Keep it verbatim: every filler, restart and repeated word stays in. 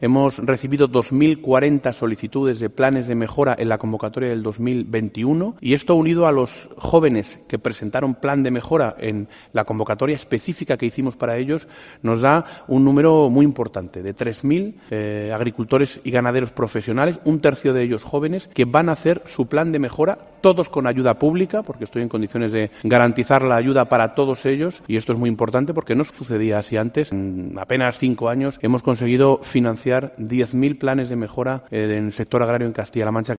Hemos recibido dos mil cuarenta solicitudes de planes de mejora en la convocatoria del dos mil veintiuno y esto unido a los jóvenes que presentaron plan de mejora en la convocatoria específica que hicimos para ellos, nos da un número muy importante de tres mil eh, agricultores y ganaderos profesionales, un tercio de ellos jóvenes, que van a hacer su plan de mejora, todos con ayuda pública, porque estoy en condiciones de garantizar la ayuda para todos ellos, y esto es muy importante porque no sucedía así antes. En apenas cinco años hemos conseguido financiar diez mil planes de mejora en el sector agrario en Castilla-La Mancha.